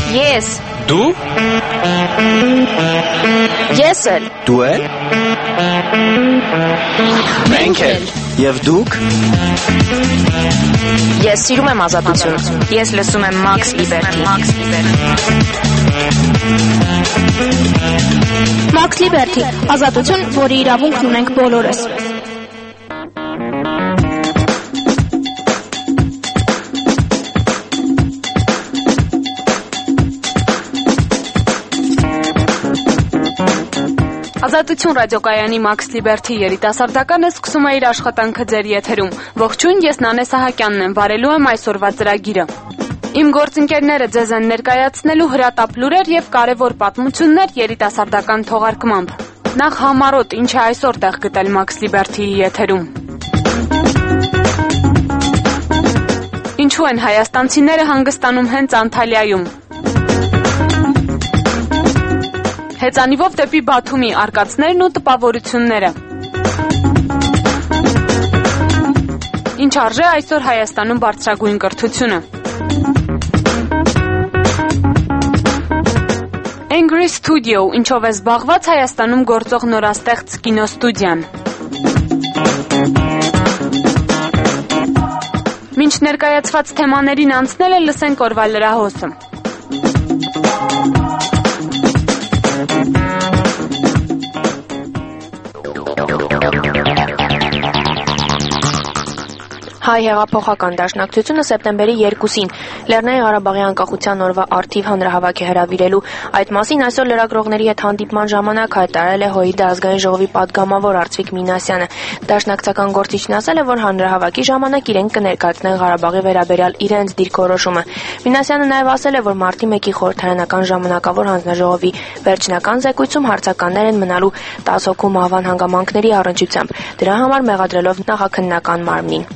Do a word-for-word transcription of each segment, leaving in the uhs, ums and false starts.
Ես։ Դու։ Ես էլ։ Դու էլ։ Մենք էլ։ Եվ դուք։ Ես սիրում եմ ազատություն։ Ես լսում եմ Max Liberty։ Max Liberty, ազատություն, որի իրավունքն ունենք բոլորս։ Ազատություն ռադիոկայանի Max Liberty երիտասարդականը սկսում է իր աշխատանքը ձեր եթերում։ Ողջույն, ես Նանե Սահակյանն եմ, վարելու եմ այսօրվա ծրագիրը։ Իմ գործընկերները ձեզ են ներկայացնելու հրատապ լուրեր եւ կարեւոր պատմություններ երիտասարդական թողարկմամբ։ Նախ համառոտ, ինչ է այսօր տեղ գտել Max Liberty-ի եթերում։ Ինչու են հայաստանցիները հանգստանում հենց Անտալիայում։ Հեծանիվով դեպի Բաթումի արկածներն ու տպավորությունները։ Ինչ արժե այսօր Հայաստանում բարձրագույն կրթությունը։ Angry Studio, ինչով է զբաղված Հայաստանում գործող նորաստեղծ կինոստուդիան։ Մինչ ներկայացված թեմաներին անցնելը լսենք օրվա լրահոսը։ Հայ հեղափոխական դաշնակցությունը սեպտեմբերի երկուսին Լեռնային Ղարաբաղի անկախության օրվա առթիվ հանրահավաք է հրավիրելու։ Այդ մասին այսօր լրագրողների հետ հանդիպման ժամանակ հայտարարել է ՀՅԴ ազգային ժողովի պատգամավոր Արծվիկ Մինասյանը։ Դաշնակցական գործիչն ասել է, որ հանրահավաքի ժամանակ իրենք կներկայացնեն Ղարաբաղի վերաբերյալ իրենց դիրքորոշումը։ Մինասյանը նաև ասել է, որ մարտի մեկի խորհրդարանական ժամանակավոր հանձնաժողովի վերջնական զեկույցում հարցականներ են մնալու տասը հոգու մահվան հանգամանքների առնչությամբ, դրա համար մեղադրելով նախաքննական մարմնին։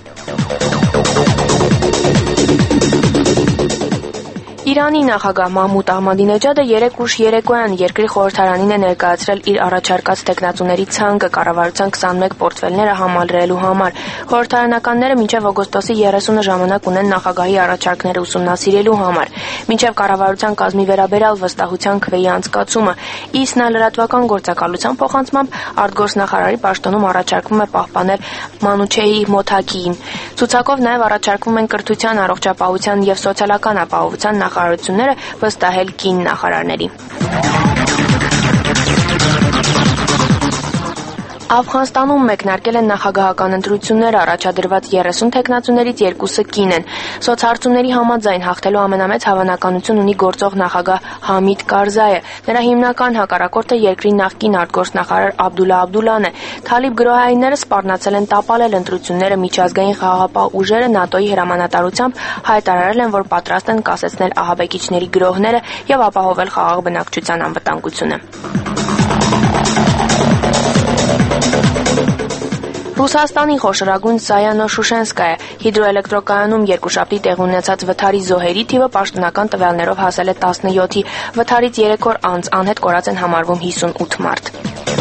Իրանի նախագահ Մահմուդ Ահմադինեջադը երեկ ուշ երեկոյան երկրի խորհրդարանին է ներկայացրել իր առաջարկած տեխնացուների ցանկը կառավարության քսանմեկ պորտֆելները համալրելու համար։ Խորհրդարանականները մինչև օգոստոսի երեսունը ժամանակ ունեն նախագահի առաջարկները ուսումնասիրելու համար։ Մինչև կառավարության կազմի վերաբերյալ վստահության քվեի անցկացումը, իսկ նա լրատվական գործակալության փոխանցմամբ արտգործնախարարի պաշտոնում առաջարկվում է պահպանել Մանուչեհի Մոթաքիին։ Ցուցակով նաև առաջարկվում են կրթության, առողջապահության եւ սոցիալական ապահովության նախարարությունները վստահել կին նախարարների։ Աֆղանստանում մեկնարկել են նախագահական ընտրություններ, առաջադրված երեսուն թեկնածուներից երկուսը կին են։ Սոցհարցումների համաձայն հաղթելու ամենամեծ հավանականություն ունի գործող նախագահ Համիդ Կարզայը։ Նրա հիմնական հակառակորդը երկրի նախկին արտգործնախարար Աբդուլլա Աբդուլլան է։ Թալիբ գրոհայինները սպառնացել են տապալել ընտրությունները, միջազգային խաղաղապահ ուժերը ՆԱՏՕ-ի հրամանատարությամբ հայտարարել են, որ պատրաստ են կասեցնել ահաբեկիչների գրոհները եւ ապահովել խաղաղ բնակչության անվտանգությունը։ Ռուսաստանի խոշորագույն Սայանո Շուշենսկայա հիդրոէլեկտրոկայանում երկուշաբթի տեղի ունեցած վթարի զոհերի թիվը պաշտոնական տվյալներով հասել է տասնյոթի, վթարից երեք օր անց անհետ կորած են համարվում հիսունութ մարդ։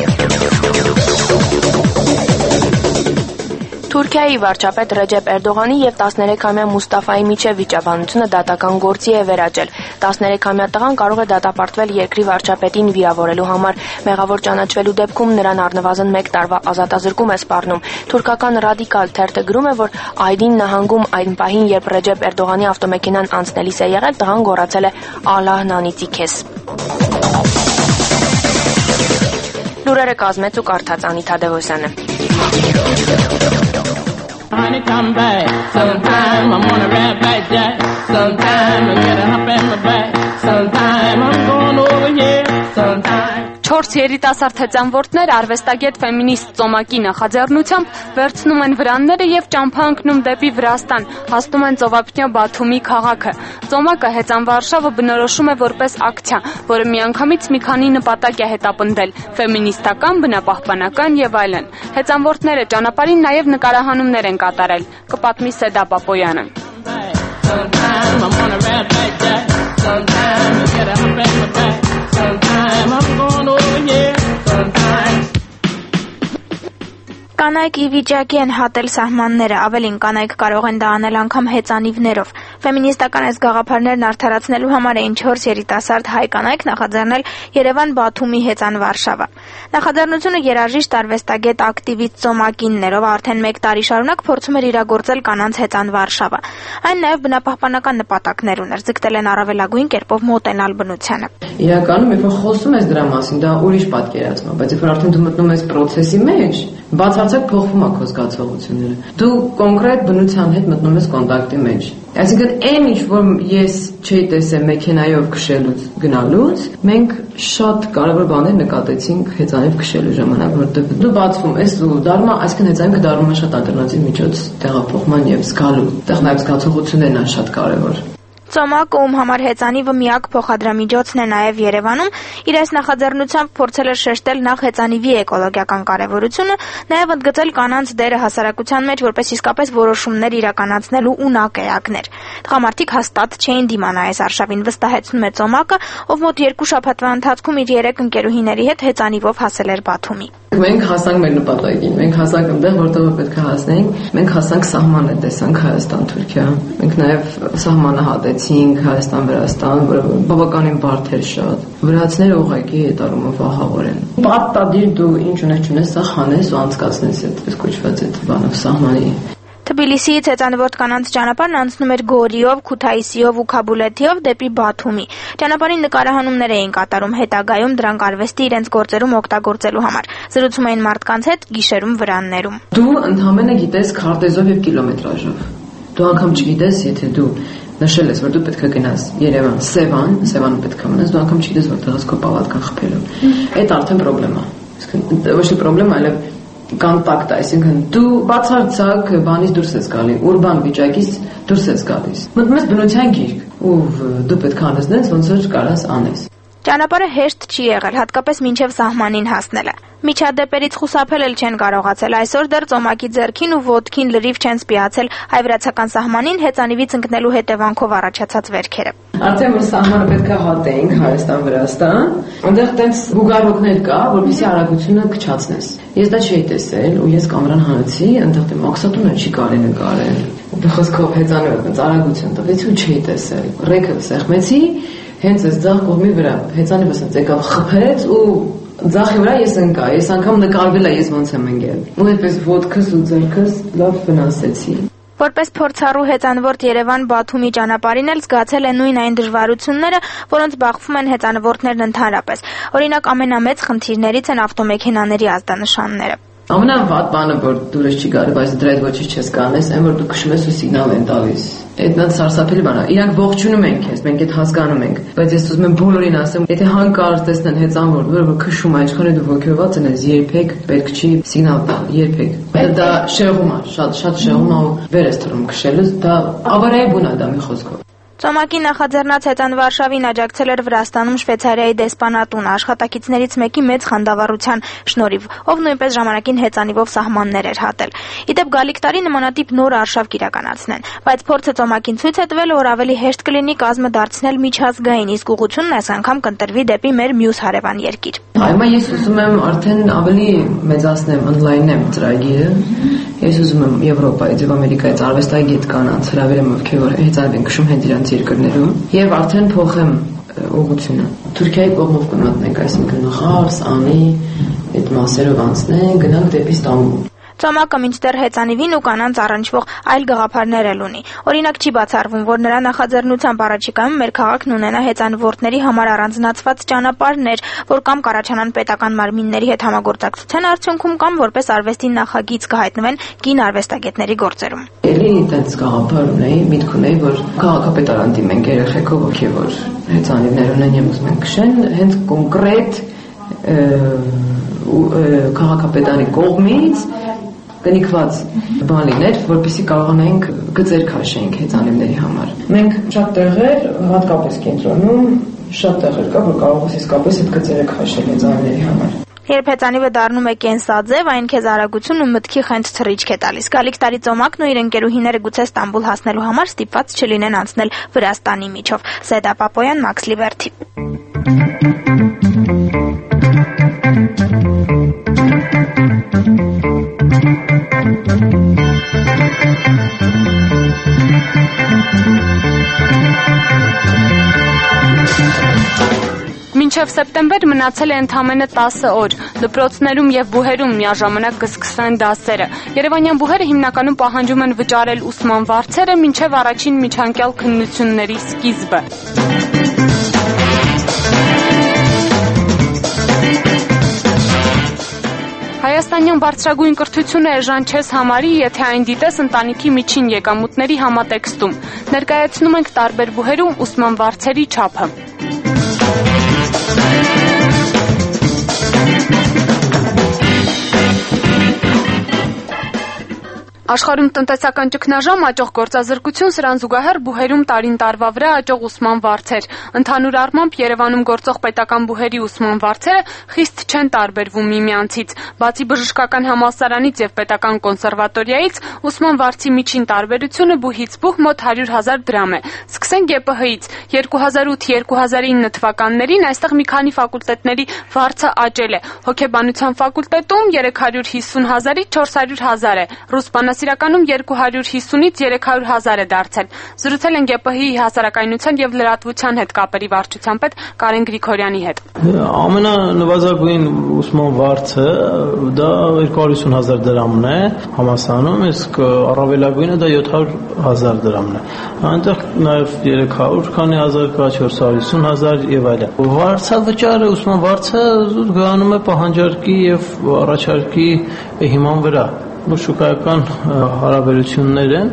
Թուրքիայի վարչապետ Ռեջեփ Էրդողանի եւ տասներեքամյա Մուստաֆայի միջև վիճաբանությունը դատական գործի է վերաճել։ տասներեքամյա տղան կարող է դատապարտվել երկրի վարչապետին վիրավորելու համար։ Մեղավոր ճանաչվելու դեպքում նրան առնվազն մեկ տարվա ազատազրկում է սպառնում։ Թուրքական ռադիկալ թերթը գրում է, որ Այդին նահանգում այն պահին, երբ Ռեջեփ Էրդողանի ավտոմեքենան անցնելիս է եղել, տղան գոռացել է «Ալլահն անիծի քեզ»։ Լուրերը կազմեց ու կարդաց Անի Թադևոսյանը։ Honey, come back. Sometime I'm gonna rap like that. Sometime I'm gonna hop in my back. Sometime I'm going over here. Sometime. Չորս երիտասարդ հեծանվորդներ արվեստագետ ֆեմինիստ Ծոմակի նախաձեռնությամբ վերցնում են վրանները եւ ճամփա ընկնում դեպի Վրաստան, հասնում են ծովափնյա Բաթումի քաղաքը։ Ծոմակը հեծանվարշավը բնորոշում է որպես ակցիա, որը միանգամից մի քանի նպատակ է հետապնդել՝ ֆեմինիստական, բնապահպանական եւ այլն։ Հեծանվորդները ճանապարհին նաեւ նկարահանումներ են կատարել։ Կպատմի Սեդա Պապոյանը։ Կանայք ի վիճակի են հատել սահմանները, ավելին կանայք կարող են դա անել անգամ հեծանիվներով։ Ֆեմինիստական այս գաղափարներն արդարացնելու համար էին չորս երիտասարդ հայ կանայք նախաձեռնել Երևան-Բաթումի հեծան-Վարշավա։ Նախաձեռնությունը երաժիշտ արվեստագետ ակտիվիստ Ծոմակինն էր, ով արդեն մեկ տարի շարունակ փորձում էր իրագործել կանանց հեծան-Վարշավա։ Այն նաև բնապահպանական նպատակներ ուներ, ձգտել են առավելագույն կերպով մոտենալ բնությանը։ Իրականում, երբ որ խոսում ես դրա մասին, դա ուրիշ պատկերացում է, բայց երբ որ արդեն դու մտնում ես process-ի մեջ, բացարձակ փոխվում է քո զգացողությունները։ Դու կոնկրետ բնության հետ մտնում ես կոնտակտի մեջ։ Այսինքն, այն ինչ որ ես չէի տեսել մեքենայով քշելուց գնալուց, մենք շատ կարևոր բաներ նկատեցինք հեծանիվ քշելու ժամանակ, որտեղ դու բացվում ես ու դառնում, այսինքն հեծանիվը դառնում է շատ ալտերնատիվ միջոց տեղափոխման եւ զգալու։ Այդտեղ նաեւ զգացողություններն են շատ կարևոր։ Ծոմակը, ում համար հեծանիվը միակ փոխադրամիջոցն է նաև Երևանում, իր այս նախաձեռնությամբ փորձել է շեշտել նախ հեծանիվի էկոլոգիական կարևորությունը, նաև ընդգծել կանանց դերը հասարակության մեջ որպես իսկապես որոշումներ իրականացնելու ունակեակներ։ Տղամարդիկ հաստատ չէին դիմանա այս արշավին, վստահեցնում է Ծոմակը, ով մոտ երկու շաբաթվա ընթացքում իր երեք ընկերուհիների հետ հեծանիվով հասել էր Բաթումի։ Մենք հասանք մեր նպատակին, մենք հասանք այնտեղ, որտեղ պետք է հասնենք, մենք հասանք սահմանը, տեսանք Հայաստան-Թուրքիա, մենք նաև սահմանը հատեցինք Հայաստան-Վրաստան, որը բավականին բարդ էր շատ։ Վրացիները ուղղակի հետարումով ահավոր են։ Պատտադիր դու ինչ ունես չունես, սա խանես ու անցկացնես այդ կոչված այդ բանով սահմանի։ Թբիլիսիից հեծանվորդ կանանց ճանապարհն անցնում էր Գորիով, Քութայիսիով ու Քաբուլեթիով դեպի Բաթումի։ Ճանապարհին նկարահանումներ էին կատարում, հետագայում դրանք արվեստի իրենց գործերում օգտագործելու համար։ Զրուցում էին մարդկանց հետ գիշերում վրաններում։ Դու ընդհանրապես գիտես քարտեզով եւ կիլոմետրաժով։ Դու անգամ չգիտես, եթե դու նշել ես, որ դու պետք է գնաս Երևան, Սևան, Սևանը պետք է մնաս, դու անգամ չգիտես, որտեղ ես քո պալատկան խփելու։ Այդ արդեն խնդրեմ է։ Իսկ ոչ թե խնդրեմ, այլև կոնտակտ, այսինքն դու բացարձակ բանից դուրս ես գալի, ուրբան վիճակից դուրս ես գալիս։ Մտնում ես բնության գիրք, ու դու պետք է անես նենց, ոնց որ կարաս անես։ Ճանապարհը հեշտ չի եղել, հատկապես մինչև սահմանին հասնելը։ Միջադեպերից խուսափել էլ չեն կարողացել, այսօր դեռ Ծոմակի ձեռքին ու ոտքին լրիվ չեն սպիացել հայ-վրացական սահմանին հեծանիվից ընկնելու հետևանքով առաջացած վերքերը։ Արդեն որ սահմանը պետք է հատենք Հայաստան-Վրաստան, այնտեղ տենց գուգարոկներ կա, որպեսզի արագությունը քչացնես։ Ես դա չէի տեսել ու ես կամերան հանեցի, այնտեղ դե մաքսատունը չի կարելի նկարել։ Ու խոսքով հեծանիվը տենց արագություն տվեցի ու չէի տեսել։ Ռեքը սեղմեցի, հենց այս ձախ կողմի վրա հեծանիվը ասած եկավ խփեց ու ձախի վրա ես ընկա, ես անգամ նկարվել եմ ես ոնց եմ ընկել։ Ու այդպես ոտքս ու ձեռքս լավ վնասեցի։ Որպես փորձառու հեծանվորդ Երևան-Բաթումի ճանապարհին էլ զգացել է նույն այն դժվարությունները, որոնց բախվում են հեծանվորդներն ընդհանրապես։ Օրինակ ամենամեծ խնդիրներից են ավտոմեքենաների ազդանշանները։ Ամենավատ բանը, որ դուրս չի գալի, բայց դրա հետ ոչինչ չես կանես, այն որ դու քշում ես ու սիգնալ են տալիս։ Այդ նա սարսափելի բան է։ Իրանք ողջունում են քեզ, մենք այդ հասկանում ենք, բայց ես ուզում եմ բոլորին ասեմ, եթե հանկարծ տեսնեն հեծանվորդ, որը քշում է, ինչքան դու ոգևորված ես, երբեք պետք չի սիգնալ տալ, երբեք։ Դա շեղում է, շատ շատ շեղում է ու վեր ես թռում քշելուց, դա ավարայի բուն է դա մի խոսքով։ Ծոմակի նախաձեռնած հեծան-Վարշավին աջակցել էր Վրաստանում Շվեյցարիայի դեսպանատունը աշխատակիցներից մեկի մեծ խանդավառության շնորհիվ, ով նույնպես ժամանակին հեծանիվով սահմաններ էր հատել։ Իդեպ գալիք տարի նմանատիպ նոր արշավ կիրականացնեն, բայց փորձը Ծոմակին ցույց է տվել, որ ավելի հեշտ կլինի կազմը դարձնել միջազգային, իսկ ուղղությունն այս անգամ կընտրվի դեպի մեր մյուս հարևան երկիր։ Այո, ես ուզում եմ արդեն ավելի մեծացնեմ, օնլայնեմ ծրագիրը։ Ես ուզում եմ Եվրոպայից եւ Ամերիկայից արվեստագետ կանանց հրավիրեմ, ովքեր որ հեծանիվ են քշում հենց իրանց երկրներում եւ արդեն փոխեմ ուղղությունը։ Թուրքիայի կողմով կմտնենք, այսինքն Ղարս, Անի, այդ մասերով անցնենք, գնանք դեպի Ստամբուլ։ Ծոմակը մինչդեռ հեծանիվին ու կանանց առնչվող այլ գաղափարներ էլ ունի։ Օրինակ չի բացառվում, որ նրա նախաձեռնությամբ առաջիկայում մեր քաղաքն ունենա հեծանվորդների համար առանձնացված ճանապարհներ, որ կամ կառաջանան պետական մարմինների հետ համագործակցության արդյունքում կամ որպես արվեստի նախագիծ կհայտնվեն կին արվեստագետների գործերում։ Էլի այդպես գաղափար ունեի, միտք ունեի, որ քաղաքապետարան դիմենք երեխեքով, ովքեր որ հեծանիվներ ունեն եւ ուզում են քշեն, հենց կոնկրետ քաղաքապետարանի կողմից կնիկված բան լիներ, որպեսզի կարողանայինք գծեր քաշենք հեծանիվների համար։ Մենք շատ տեղեր, հատկապես կենտրոնում, շատ տեղեր կա, որ կարող ես իսկապես այդ գծերը քաշել հեծանիվների համար։ Երբ հեծանիվը դառնում է կենսաձև, այն քեզ արագություն ու մտքի խենթ թռիչք է տալիս։ Գալիք տարի Ծոմակն ու իր ընկերուհիները գուցե Ստամբուլ հասնելու համար ստիպված չլինեն անցնել Վրաստանի միջով։ Զեդա Պապոյան, Մաքս Լիբերթի։ Մինչև սեպտեմբեր մնացել է ընդամենը տասը օր։ Դպրոցներում եւ բուհերում միաժամանակ կսկսվեն դասերը։ Երևանյան բուհերը հիմնականում պահանջում են վճարել ուսման վարձերը մինչև առաջին միջանկյալ քննությունների սկիզբը։ Հայաստանյան բարձրագույն կրթությունը էժան չես համարի, եթե այն դիտես ընտանիքի միջին եկամուտների համատեքստում։ Ներկայացնում ենք տարբեր բուհերում ուսման վարձերի չափը։ Աշխարհում տնտեսական ճգնաժամ, աճող գործազրկություն, սրան զուգահեռ բուհերում տարին տարվա վրա աճող ուսման վարձեր։ Ընդհանուր առմամբ Երևանում գործող պետական բուհերի ուսման վարձերը խիստ չեն տարբերվում միմյանցից։ Բացի բժշկական համալսարանից եւ պետական կոնսերվատորիայից, ուսման վարձի միջին տարբերությունը բուհից բուհ մոտ հարյուր հազար դրամ է։ Սկսենք ԵՊՀ-ից։ երկու հազար ութ երկու հազար ինը թվականներին այստեղ մի քանի ֆակուլտետների վարձը աճել է։ Հոգեբանության ֆակուլտետում երեք հարյուր հիսուն հազարից չորս հարյուր հազար է։ Ռուսբանասիրականում երկու հարյուր հիսունից երեք հարյուր հազար է դարձել։ Զրուցել են ԵՊՀ-ի հասարակայնության եւ լրատվության հետ կապերի վարչության պետ Կարեն Գրիգորյանի հետ։ Ամենանվազագույն ուսման վարձը դա երկու հարյուր հիսուն հազար դրամն է համալսարանում, իսկ առավելագույնը դա յոթ հարյուր հազար դրամն է։ Այնտեղ նաեւ երեք հարյուր քանի հազար կա, չորս հարյուր հիսուն հազար եւ այլն։ Վարձավճարը, ուսման վարձը գնում է պահանջարկի եւ առաջարկի հիման վրա։ Շուկայական հարաբերություններ են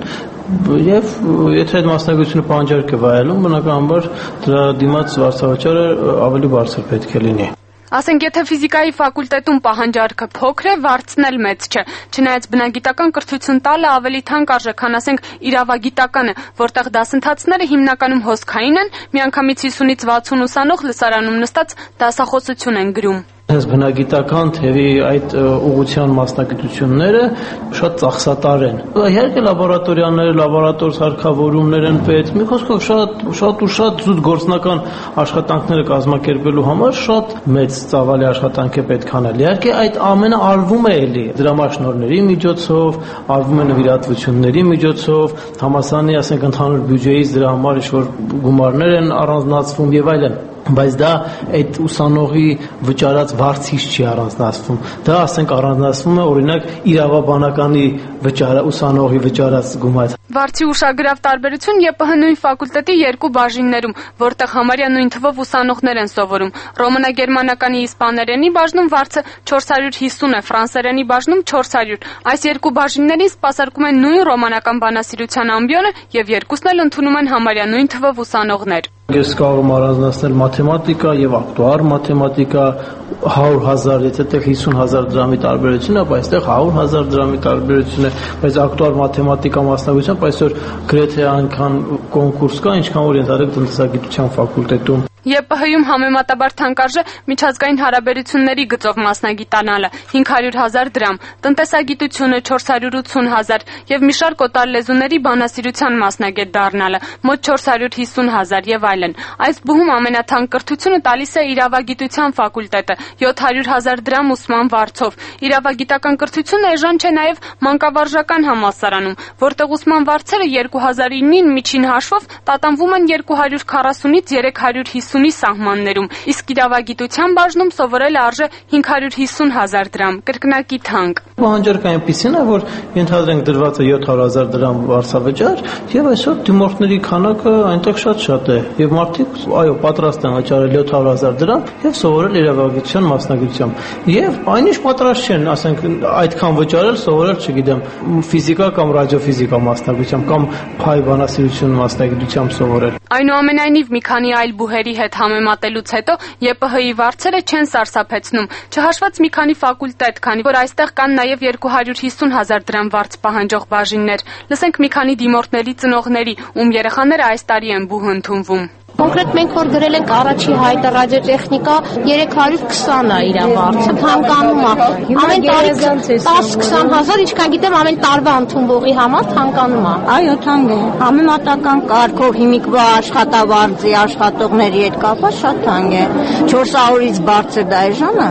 եւ եթե այդ մասնագիտությունը պահանջարկ է վայելում, բնականաբար դրա դիմաց վարձավճարը ավելի բարձր պետք է լինի։ Ասենք, եթե ֆիզիկայի ֆակուլտետում պահանջարկը փոքր է, վարձն էլ մեծ չէ։ Չնայած բնագիտական կրթություն տալը ավելի թանկ արժե, քան ասենք իրավագիտականը, որտեղ դասընթացները հիմնականում հոսքային են, միանգամից հիսունից վաթսուն ուսանող լսարանում նստած դասախոսություն են գրում։ Հենց բնագիտական թևի այդ ուղղության մասնագիտությունները շատ ծախսատար են։ Իհարկե լաբորատորիաները, լաբորատոր սարքավորումներ են պետք։ Մի խոսքով շատ շատ ու շատ զուտ գործնական աշխատանքները կազմակերպելու համար շատ մեծ ծավալի աշխատանք է պետք անել։ Իհարկե այդ ամենը արվում է էլի դրամաշնորհների միջոցով, արվում է նվիրատվությունների միջոցով, համասարանի, ասենք, ընդհանուր բյուջեից դրա համար ինչ-որ գումարներ են առանձնացվում եւ այլն։ Բայց դա այդ ուսանողի վճարած վարձից չի առանձնացվում։ Դա, ասենք, առանձնացվում է օրինակ իրավաբանականի վճարը ուսանողի վճարած գումարը։ Վարձի ուշագրավ տարբերություն ԵՊՀ նույն ֆակուլտետի երկու բաժիններում, որտեղ համարյա նույն թվով ուսանողներ են սովորում։ Ռոմանագերմանականի իսպաներենի բաժնում վարձը չորս հարյուր հիսուն է, ֆրանսերենի բաժնում չորս հարյուր։ Այս երկու բաժիններին սպասարկում են նույն ռոմանական բանասիրության ամբիոնը եւ երկուսն էլ ընդունում են համարյա նույն թվով ուսանողներ։ Ես կարող եմ առանձնացնել մաթեմատիկա եւ ակտուար մաթեմատիկա հարյուր հազար, եթե տեղ հիսուն հազար դրամի տարբերություն է, բայց այստեղ հարյուր հազար դրամի տարբերություն է, բայց ակտուար մաթեմատիկա մասնագիտությամբ այսօր գրեթե այնքան կոնկուրս կա, ինչքան որ ընդհանուր տնտեսագիտության ֆակուլտետում։ ԵՊՀ-ում համեմատաբար թանկարժե միջազգային հարաբերությունների գծով մասնագիտանալը հինգ հարյուր հազար դրամ, տնտեսագիտությունը չորս հարյուր ութսուն հազար եւ մի շարք օտար լեզուների բանասիրության մասնագետ դառնալը մոտ չորս հարյուր հիսուն հազար եւ այլն։ Այս բուհում ամենաթանկ կրթությունը տալիս է իրավագիտության ֆակուլտետը յոթ հարյուր հազար դրամ ուսման վարձով։ Իրավագիտական կրթությունը էժան չէ նաեւ մանկավարժական համալսարանում, որտեղ ուսման վարձերը երկու հազար ինին միջին հաշվով տատանվում են երկու հարյուր քառասունից երեք հարյուր հիսունի սահմաններում, իսկ իրավագիտության բաժնում սովորելը արժե հինգ հարյուր հիսուն հազար դրամ, կրկնակի թանկ։ Պահանջարկը այնպիսին է, որ ենթադրենք դրված է յոթ հարյուր հազար դրամ վարձավճար, եւ այսօր դիմորդների քանակը այնտեղ շատ-շատ է, եւ մարդիկ, այո, պատրաստ են վճարել յոթ հարյուր հազար դրամ եւ սովորել իրավագիտության մասնագիտությամբ։ Եվ այնիշ պատրաստ չեն, ասենք, այդքան վճարել, սովորել, չգիտեմ, ֆիզիկա կամ ռադիոֆիզիկա մասնագիտությամբ կամ փայ բանասիրություն մասնագիտությամբ սովորել։ Այնուամենայնիվ մի քանի այլ բուհերի հետ համեմատելուց հետո ԵՊՀ-ի վարձերը չեն սարսափեցնում, չհաշված մի քանի ֆակուլտետ, քանի որ այստեղ կան նաև երկու հարյուր հիսուն հազար դրամ վարձ պահանջող բաժիններ։ Լսենք մի քանի դիմորդների ծնողների, ում երեխաները այս տարի են բուհ ընդունվում։ Կոնկրետ մենք որ գրել ենք առաջի հայտը ռադիոտեխնիկա երեք հարյուր քսան է իր վարձը, թանկանում է։ Ամեն տարի տաս քսան հազար, ինչքան գիտեմ, ամեն տարվա ընդունվողի համար թանկանում է։ Այո, թանկ է։ Համեմատական կարգով հիմիկվա աշխատավարձի աշխատողների հետ կապված շատ թանկ է։ չորս հարյուրից բարձր դա էժան է։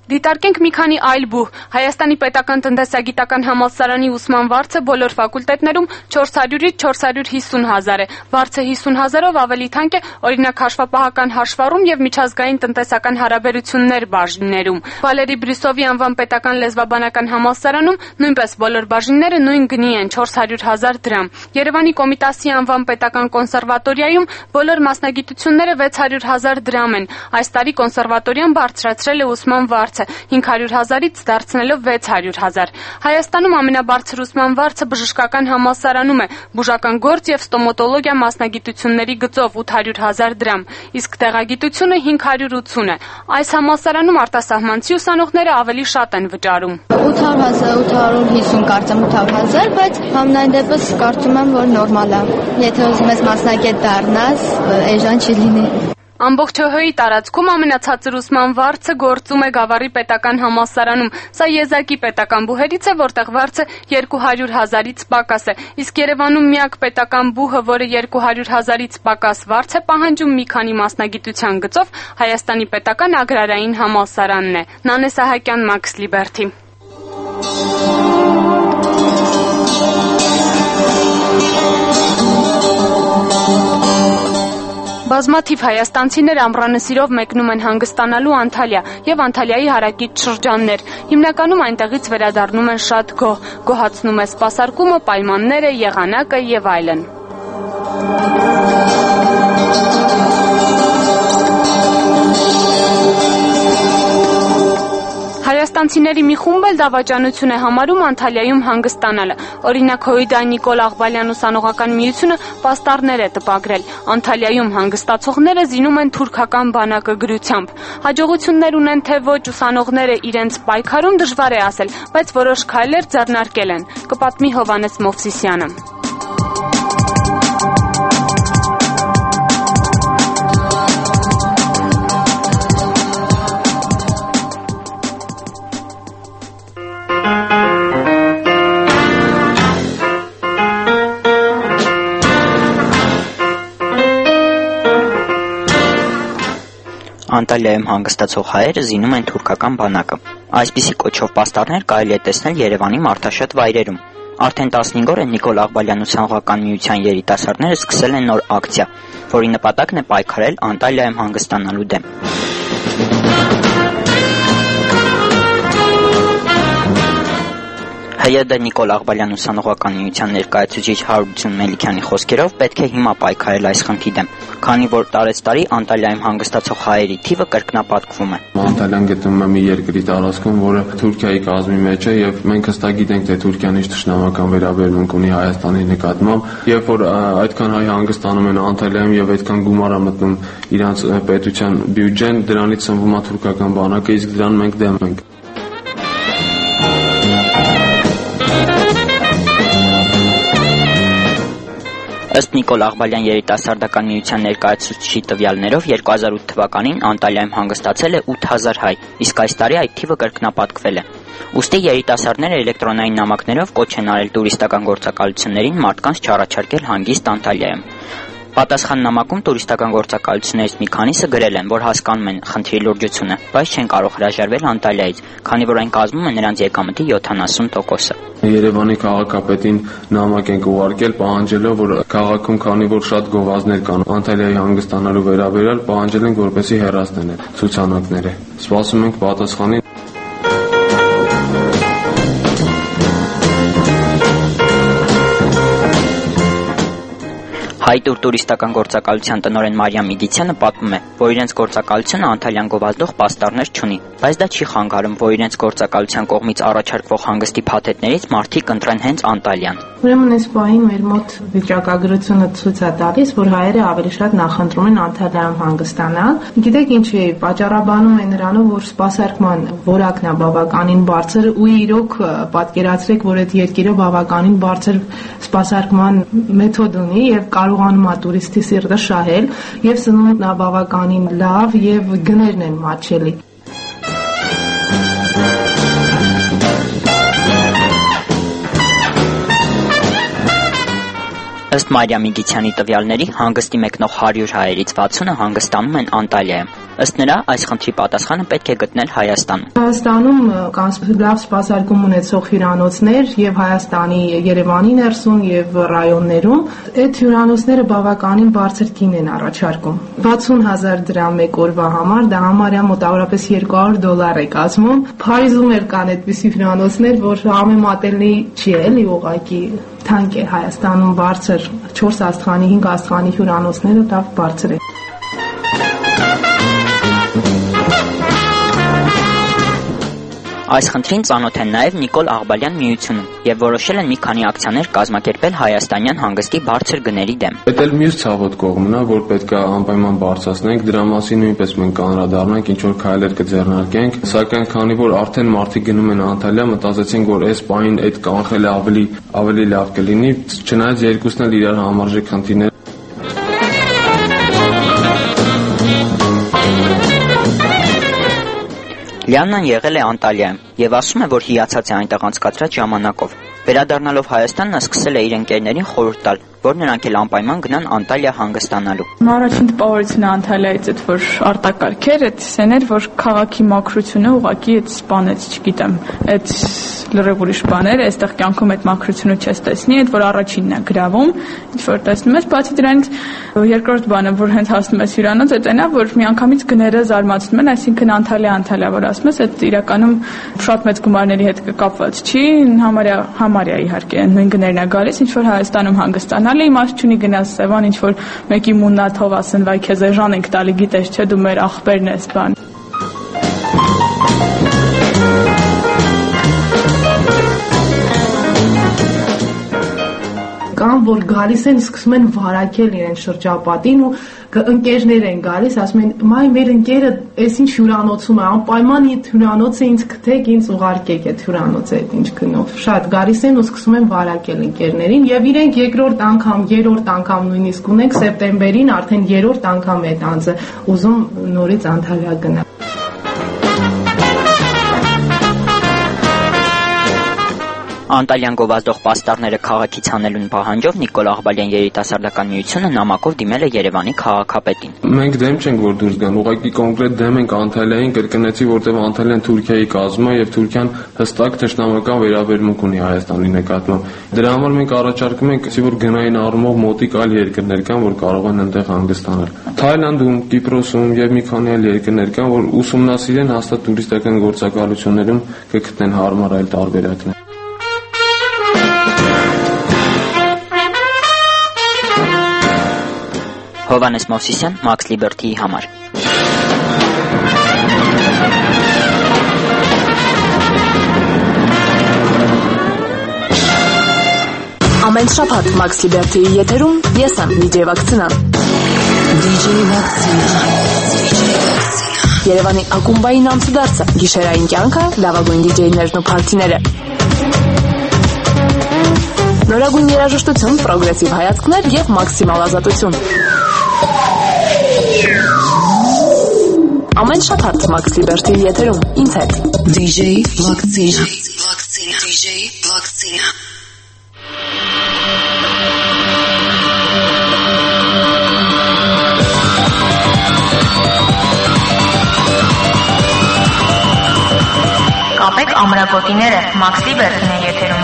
Դիտարկենք մի քանի այլ բուհ։ Հայաստանի պետական տնտեսագիտական համալսարանի ուսման վարձը բոլոր ֆակուլտետներում չորս հարյուրից չորս հարյուր հիսուն հազար է։ Վարձը հիսուն հազարով ավելի թանկ է օրինակ հաշվապահական հաշվառում եւ միջազգային տնտեսական հարաբերություններ բաժիններում։ Վալերի Բրիսովի անվան պետական լեզվաբանական համալսարանում նույնպես բոլոր բաժինները նույն գնի են չորս հարյուր հազար դրամ։ Երևանի Կոմիտասի անվան պետական կոնսերվատորիայում բոլոր մասնագիտությունները վեց հարյուր հազար դրամ են։ Այս տարի կոնսերվատորիան բարձրացրել է ուսման վարձը հինգ հարյուր հազարից դարձնելով վեց հարյուր հազար։ Հայաստանում ամենաբարձր ուսման վարձը բժշկական համալսարանում է, բուժական գործ եւ ստոմատոլոգիա մասնագիտությունների գծով ութ հարյուր հազար դրամ, իսկ տեղագիտությունը հինգ հարյուր ութուն է։ Այս համալսարանում արտասահմանցի ուսանողները ավելի շատ են վճարում։ ութ հազար ութ հարյուր հիսուն կարծեմ ութ հազար, բայց համենայն դեպս կարծում եմ, որ նորմալ է։ Եթե ուզում ես մասնակետ դառնաս, էժան չի լինի։ Ամբողջ ՀՀ-ի տարածքում ամենացածր ուսման վարձը գործում է Գավառի պետական համալսարանում։ Սա եզակի պետական բուհերից է, որտեղ վարձը երկու հարյուր հազարից պակաս է։ Իսկ Երևանում միակ պետական բուհը, որը երկու հարյուր հազարից պակաս վարձ է պահանջում մի քանի մասնագիտության գծով, Հայաստանի պետական ագրարային համալսարանն է։ Նանե Սահակյան, Մաքս Լիբերթի։ Բազմաթիվ հայաստանցիներ ամռանսիրով մեկնում են հանգստանալու Անտալիա եւ Անտալիայի հարակից շրջաններ։ Հիմնականում այնտեղից վերադառնում են շատ գոհ, գոհացնում է սպասարկումը, պայմանները, եղանակը եւ այլն։ Հայաստանցիների մի խումբ էլ դավաճանություն է համարում Անտալիայում հանգստանալը։ Օրինակ Հոյդայ Նիկոլ Աղբալյան ուսանողական միությունը պաստառներ է տպագրել։ Անտալիայում հանգստացողները զինում են թուրքական բանակը գրությամբ։ Հաջողություններ ունեն թե ոչ ուսանողները իրենց պայքարում դժվար է ասել, բայց որոշ քայլեր ձեռնարկել են։ Կպատմի Հովանես Մովսիսյանը։ Անտալիայում հանգստացող հայերը զինում են թուրքական բանակը։ Այսպիսի կոչով պաստառներ կարելի է տեսնել Երևանի մարդաշատ վայրերում։ Արդեն տասնհինգ օր է Նիկոլ Աղբալյան ուսանողական միության երիտասարդները սկսել են նոր ակցիա, որի նպատակն է պայքարել Անտալիայում հանգստանալու դեմ։ ՀՅԴ Նիկոլ Աղբալյան ուսանողական միության ներկայացուցիչ Հարություն Մելիքյանի խոսքերով պետք է հիմա պայքարել այս խնդրի դեմ, քանի որ տարեց տարի Անտալիայում հանգստացող հայերի թիվը կրկնապատկվում է։ Անտալիան գտնվում է մի երկրի տարածքում, որը Թուրքիայի կազմի մեջ է եւ մենք հստակ գիտենք, թե Թուրքիան ինչ թշնամական վերաբերմունք ունի Հայաստանի նկատմամբ, երբ որ այդքան հայ հանգստանում են Անտալիայում եւ այդքան գումար է մտնում իրանց պետության բյուջեն, դրանից սնվում է թուրքական բանակը, իսկ դրան մենք դեմ ենք։ Ըստ Նիկոլ Աղբալյան երիտասարդական միության ներկայացուցիչի տվյալներով երկու հազար ութ թվականին Անտալիայում հանգստացել է ութ հազար հայ, իսկ այս տարի այդ թիվը կրկնապատկվել է։ Ուստի երիտասարդները էլեկտրոնային նամակներով կոչ են արել տուրիստական գործակալություններին մարդկանց չառաջարկել հանգիստ Անտալիայում։ Պատասխան նամակում տուրիստական գործակալություններից մի քանիսը գրել են, որ հասկանում են խնդրի լուրջությունը, բայց չեն կարող հրաժարվել Անտալիայից, քանի որ այն կազմում է նրանց եկամտի յոթանասուն տոկոսը։ Երևանի քաղաքապետին նամակ ենք ուղարկել, պահանջելով, որ քաղաքում, քանի որ շատ գովազդներ կան Անտալիայի հանգստանալու վերաբերյալ, պահանջել ենք, որպեսզի հեռացնեն ցուցանակները։ Սպասում ենք պատասխանի։ Հայտուր տուրիստական գործակալության տնօրեն Մարիամ Իգիցյանը պատմում է, որ իրենց գործակալությունը Անտալիան գովազդող պաստառներ չունի, բայց դա չի խանգարում, որ իրենց գործակալության կողմից առաջարկվող հանգստի փաթեթներից մարդիկ ընտրեն հենց Անտալիան։ Ուրեմն այս պահին մեր մոտ վիճակագրությունը ցույց է տալիս, որ հայերը ավելի շատ նախընտրում են Անտալիայում հանգստանալ։ Գիտեք ինչի է, պատճառաբանում է նրանով, որ սպասարկման որակն է բավականին բարձր ու իրոք պատկերացրեք, որ այդ երկիրը բավականին բարձր սպասարկման մեթոդ ունի եւ կարողանում է տուրիստի սիրտը շահել եւ սնունդն է բավականին լավ եւ գներն են մատչելի։ Ըստ Մարիամ Իգիցյանի տվյալների հանգստի մեկնող հարյուր հայերից վաթսունը հանգստանում են Անտալիայում։ Ըստ նրա, այս խնդրի պատասխանը պետք է գտնել Հայաստանում։ Հայաստանում կան լավ սպասարկում ունեցող հյուրանոցներ եւ Հայաստանի Երևանի ներսում եւ ռայոններում։ Այդ հյուրանոցները բավականին բարձր գին են առաջարկում։ վաթսուն հազար դրամ մեկ օրվա համար, դա համարյա մոտավորապես երկու հարյուր դոլար է կազմում։ Փարիզում էլ կան այդպիսի հյուրանոցներ, որ համեմատելի չի էլի ուղղակի թանկ է Հայաստանում բարձր չորս աստղանի, հինգ աստղանի հյուրանոցները դա բարձր է։ Այս խնդրին ծանոթ են նաև Նիկոլ Աղբալյան միությունում եւ որոշել են մի քանի ակցիաներ կազմակերպել հայաստանյան հանգստի բարձր գների դեմ։ Դա էլ մյուս ցավոտ կողմն է, որ պետք է անպայման բարձրացնենք, դրա մասին նույնպես մենք կանրադառնանք, ինչ որ քայլեր կձեռնարկենք, սակայն քանի որ արդեն մարդիկ գնում են Անտալիա, մտածեցինք, որ այս պահին այդ կանխելը ավելի ավելի լավ կլինի, չնայած երկուսն էլ իրար համարժեք խնդիրներ։ Լիաննան եղել է Անտալիայում եւ ասում է, որ հիացած է այնտեղ անցկացրած ժամանակով։ Վերադառնալով Հայաստան նա սկսել է իր ընկերներին խորհուրդ տալ, որ նրանք էլ անպայման գնան Անտալիա հանգստանալու։ Առաջին տպավորությունը Անտալիայից այդ որ արտակարգեր, այդ սեներ, որ քաղաքի մաքրությունը ուղղակի այդ սպանեց, չգիտեմ, այդ լրիվ ուրիշ բաներ, այստեղ կյանքում այդ մաքրությունը չես տեսնի, այդ որ առաջինն է գրավում, ինչ որ տեսնում ես, բացի դրանից երկրորդ բանը, որ հենց հասնում ես հյուրանոց, այդ այնա, որ միանգամից գները զարմացնում են, այսինքն Անտալիա, Անտալիա, որ ասում ես, այդ իրականում շատ մեծ գումարների հետ կկապված չի, համարյա համարյա իհարկե նույն գներն է գալիս, ինչ որ Հայաստանում հանգստանալ է, իմաստ չունի գնաս Սևան, ինչ որ մեկի մուննաթով ասեն, վայ քեզ էժան ենք տալի, գիտես չէ, դու մեր ախպերն ես բան։ Կան, որ գալիս են, սկսում են վարակել իրեն շրջապատին ու ընկերներ են գալիս, ասում են, մայ մեր ընկերը այս ինչ հյուրանոցում է, անպայման այդ հյուրանոցը ինձ գտեք, ինձ ուղարկեք այդ հյուրանոցը, այդ ինչ գնով։ Շատ գալիս են ու սկսում են վարակել ընկերներին եւ իրենք երկրորդ անգամ, երրորդ անգամ նույնիսկ ունենք սեպտեմբերին արդեն երրորդ անգամ է այդ անձը ուզում նորից Անտալիա գնալ։ Անտալիան գովազդող պաստառները քաղաքից հանելուն պահանջով Նիկոլ Աղբալյան երիտասարդական միությունը նամակով դիմել է Երևանի քաղաքապետին։ Մենք դեմ չենք, որ դուրս գան, ուղղակի կոնկրետ դեմ ենք Անտալիային, կրկնեցի, որտեղ Անտալիան Թուրքիայի կազմում է եւ Թուրքիան հստակ թշնամական վերաբերմունք ունի Հայաստանի նկատմամբ։ Դրա համար մենք առաջարկում ենք, որ գնային առումով մոտիկ այլ երկրներ կան, որ կարող են այնտեղ հանգստանալ։ Թայլանդում, Կիպրոսում եւ մի քանի այլ երկրներ կան, որ ուսումնասիրեն հաստատ տուրիստական գործակալություններում կգտնեն հարմար այլ տարբերակներ։ Հովանես Մովսիսյան, Max Liberty-ի համար։ Ամեն շաբաթ Max Liberty-ի եթերում ես եմ դիջեյ Վակցինան։ դիջեյ Վակցինա։ Երևանի ակումբային ամսդարձը, գիշերային կյանքը, լավագույն դիջեյներն ու փարթիները։ Նորագույն երաժշտություն, պրոգրեսիվ հայացքներ եւ մաքսիմալ ազատություն։ Ամեն շաբաթ Max Liberty-ի եթերում ինձ հետ դիջեյ Վակցինա։ դիջեյ Վակցինա։ Կապեք ամրակոտիները, Max Liberty-ն է եթերում։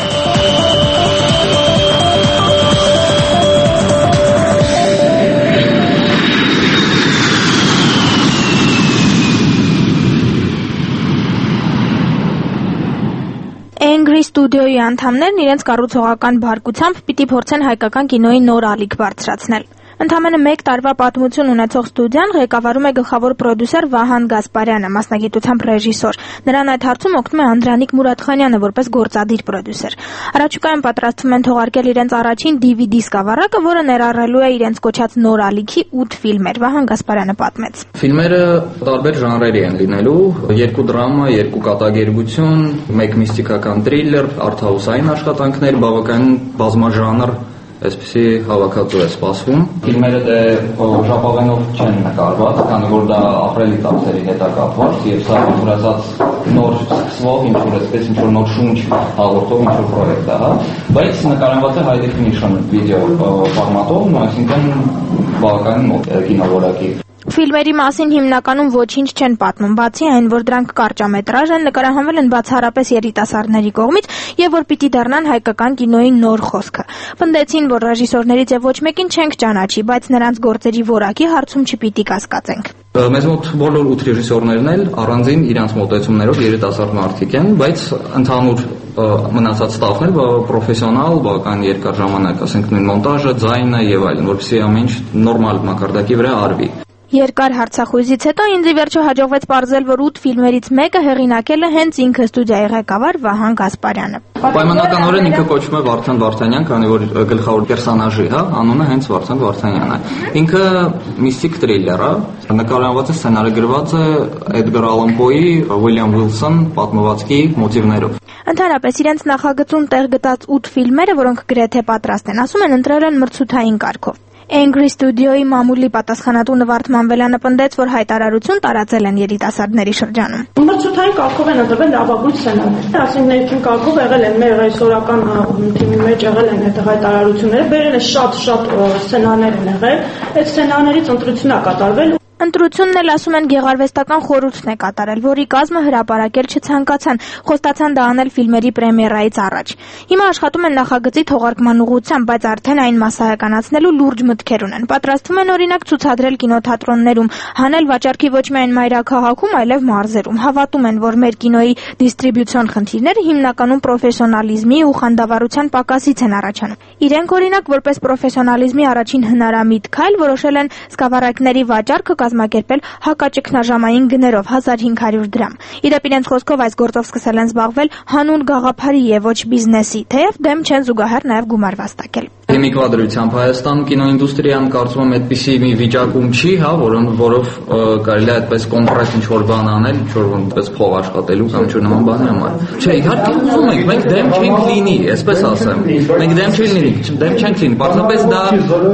Angry Studio-ի անդամներն իրենց կառուցողական բարկությամբ պիտի փորձեն հայկական կինոյի նոր ալիք բարձրացնել։ Ընդամենը մեկ տարվա պատմություն ունեցող ստուդիան ղեկավարում է գլխավոր պրոդյուսեր Վահան Գասպարյանը, մասնագիտությամբ ռեժիսոր։ Նրան այդ հարցում օգնում է Անդրանիկ Մուրադխանյանը որպես գործադիր պրոդյուսեր։ Առաջիկայում պատրաստվում են թողարկել իրենց առաջին დი վի դի սկավառակը, որը ներառելու է իրենց կոչած նոր ալիքի ութ ֆիլմեր։ Վահան Գասպարյանը պատմեց։ Ֆիլմերը տարբեր ժանրերի են լինելու՝ երկու դրամա, երկու կատակերգություն, մեկ միստիկական թրիլեր, արթհաուսային աշխատանքներ, բավական բազմաժանր այսպեսի հավաքածու է սպասվում։ Ֆիլմերը դե ժապավենով չեն նկարված, քանի որ դա ապրելի տարածերի հետ է կապված եւ սա ուրացած նոր սկսվող ինչ-որ այսպես ինչ-որ նոր շունչ հաղորդող ինչ-որ պրոյեկտ է, հա, բայց նկարահանված է high definition վիդեո ֆորմատով, այսինքն բավականին մոտ կինովորակի։ Ֆիլմերի մասին հիմնականում ոչինչ չեն պատմում, բացի այն, որ դրանք կարճամետրաժ են, նկարահանվել են բացառապես երիտասարդների կողմից եւ որ պիտի դառնան հայկական կինոյի նոր խոսքը։ Պնդեցին, որ ռեժիսորներից եւ ոչ մեկին չենք ճանաչի, բայց նրանց գործերի որակի հարցում չպիտի կասկածենք։ Մեզ մոտ բոլոր ութ ռեժիսորներն էլ առանձին իրենց մոտեցումներով երիտասարդ մարդիկ են, բայց ընդհանուր մնացած ստաֆն էլ պրոֆեսիոնալ, բավական երկար ժամանակ, ասենք նույն մոնտաժը, ձայնը եւ այլն, որպեսզի ամեն ինչ նորմալ մակարդակի վրա արվի։ Երկար հարցախույզից հետո ինձ ի վերջո հաջողվեց պարզել, որ ութ ֆիլմերից մեկը հեղինակել է հենց ինքը ստուդիայի ղեկավար Վահան Գասպարյանը։ Պայմանականորեն ինքը կոչվում է Վարդան Վարդանյան, քանի որ գլխավոր պերսոնաժի, հա, անունը հենց Վարդան Վարդանյանն է։ Ինքը միստիկ թրիլլեր է, նկարահանված է, սցենարը գրված է Էդգար Ալան Պոյի, Ուիլյամ Ուիլսոն պատմվածքի մոտիվներով։ Ընդհանրապես իրենց նախագծում տեղ գտած ութ ֆիլմերը, որոնք գրեթե պատրաստ են, ասում են ընտրել են մրցութային կարգով։ Angry Studio-ի մամուլի պատասխանատու Նվարդ Մանվելյանը պնդեց, որ հայտարարություն տարածել են երիտասարդների շրջանում։ Մրցութային կարգով են ընտրվել լավագույն սցենարները, ասենք ներքին կարգով եղել են մեր այսօրական թիմի մեջ եղել են այդ հայտարարությունները, բերել են շատ-շատ սցենարներ են եղել, այդ սցենարներից ընտրությունն է կատարվել։ Ընտրությունն էլ ասում են գեղարվեստական խորհուրդն է կատարել, որի կազմը հրապարակել չցանկացան, խոստացան դա անել ֆիլմերի պրեմիերայից առաջ։ Հիմա աշխատում են նախագծի թողարկման ուղղությամբ, բայց արդեն այն մասսայականացնելու լուրջ մտքեր ունեն։ Պատրաստվում են օրինակ ցուցադրել կինոթատրոններում, հանել վաճառքի ոչ միայն մայրաքաղաքում, այլև մարզերում։ Հավատում են, որ մեր կինոյի դիստրիբյուցիոն խնդիրները հիմնականում պրոֆեսիոնալիզմի ու խանդավառության պակասից են առաջանում։ Իրենք օրինակ որպես պրոֆեսիոնալիզմի առաջին հնարամիտ քայլ որոշել են սկավառակների վաճառքը կազմակերպել հակաճգնաժամային գներով հազար հինգ հարյուր դրամ։ Իդեպ իրենց խոսքով այս գործով սկսել են զբաղվել հանուն գաղափարի եւ ոչ բիզնեսի, թեև դեմ չեն զուգահեռ նաեւ գումար վաստակել։ Հիմիկվա դրությամբ Հայաստանում կինոինդուստրիան կարծում եմ այդպիսի մի վիճակում չի, հա, որոն որով կարելի է այդպես կոնկրետ ինչ որ բան անել, ինչ որ որպես փող աշխատելու կամ ինչ որ նման բաներ համար։ Չէ, իհարկե ուզում ենք, մենք դեմ չենք լինի, այսպես ասեմ։ Մենք դեմ չենք լինի, դեմ չենք լինի, պարզապես դա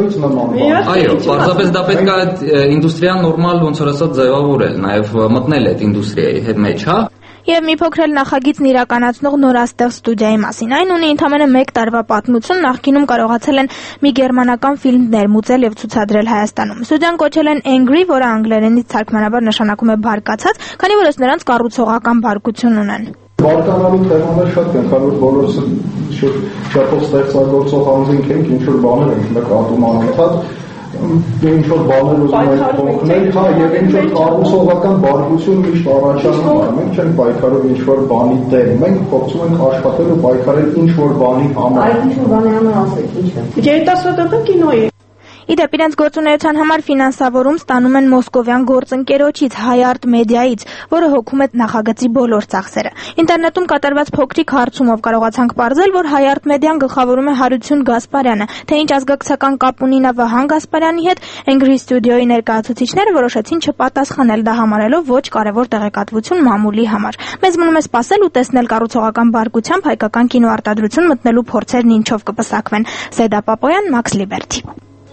այո, պարզապես դա պետք է ինդուստրիան նորմալ ոնց որ ասած ձևավորել, նաև մտնել այդ ինդուստրիայի հետ մեջ, հա։ Եվ մի փոքր էլ նախագիծն իրականացնող նորաստեղծ ստուդիայի մասին։ Այն ունի ընդամենը մեկ տարվա պատմություն, նախկինում կարողացել են մի գերմանական ֆիլմ ներմուծել եւ ցուցադրել Հայաստանում։ Ստուդիան կոչել են Angry, որը անգլերենից թարգմանաբար նշանակում է բարկացած, քանի որ ըստ նրանց կառուցողական բարկություն ունեն։ Բարկանալու թեմաներ շատ կան, քանի որ բոլորս շատով ստեղծագործող անձինք ենք, ինչ որ բաներ ենք նկատում անընդհատ, ինչ որ բաներ ուզում ենք փոխել, հա, եւ ինչ որ կառուցողական բարգություն միշտ առաջանում է, մենք չենք պայքարում ինչ որ բանի դեմ, մենք փորձում ենք աշխատել ու պայքարել ինչ որ բանի համար։ Այդ ինչ որ բանի համար ասեք, ինչ է։ Երիտասարդական կինոյի Իդեպ իրենց գործունեության համար ֆինանսավորում ստանում են մոսկովյան գործընկերոջից Հայարտ մեդիայից, որը հոգում է նախագծի բոլոր ծախսերը։ Ինտերնետում կատարված փոքրիկ հարցումով կարողացանք պարզել, որ Հայարտ մեդիան գլխավորում է Հարություն Գասպարյանը, թե ինչ ազգակցական կապ ունի նա Վահան Գասպարյանի հետ, Angry Studio-ի ներկայացուցիչները որոշեցին չպատասխանել, դա համարելով ոչ կարևոր տեղեկատվություն մամուլի համար։ Մեզ մնում է սպասել ու տեսնել կառուցողական բարգությամբ հայկական կինոարտադրություն մտնելու փորձերն ինչով կպսակվեն։ Սեդա Պապոյան, Max Liberty։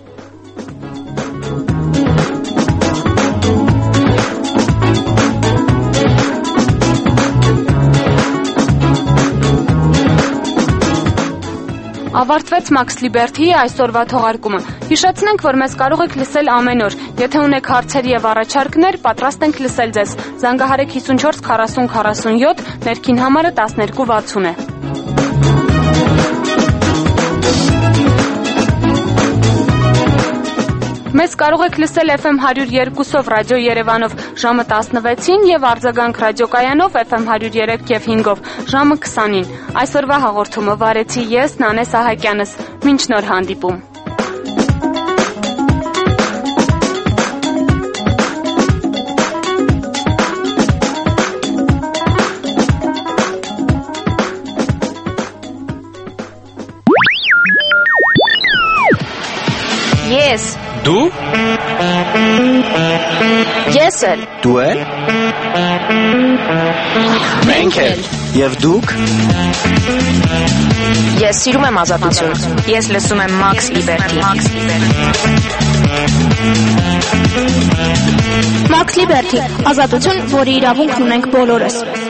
Ավարտվեց Max Liberty-ի այսօրվա թողարկումը։ Հիշեցնենք, որ մեզ կարող եք լսել ամեն օր։ Եթե ունեք հարցեր եւ առաջարկներ, պատրաստ ենք լսել ձեզ։ Զանգահարեք հիսունչորս քառասուն քառասունյոթ, ներքին համարը տասներկու վաթսուն է։ Մեզ կարող եք լսել F M հարյուր երկուսով ռադիո Երևանով ժամը տասնվեցին եւ արձագանք ռադիոկայանով F M հարյուր երեք եւ հինգով ժամը քսանին։ Այսօրվա հաղորդումը վարեցի ես, Նանե Սահակյանս։ Մինչ նոր հանդիպում։ Ես Դու Ես էլ Դու էլ Մենք էլ Եվ դուք Ես սիրում եմ ազատություն Ես լսում եմ Max Liberty Max Liberty ազատություն, որի իրավունքն ունենք բոլորս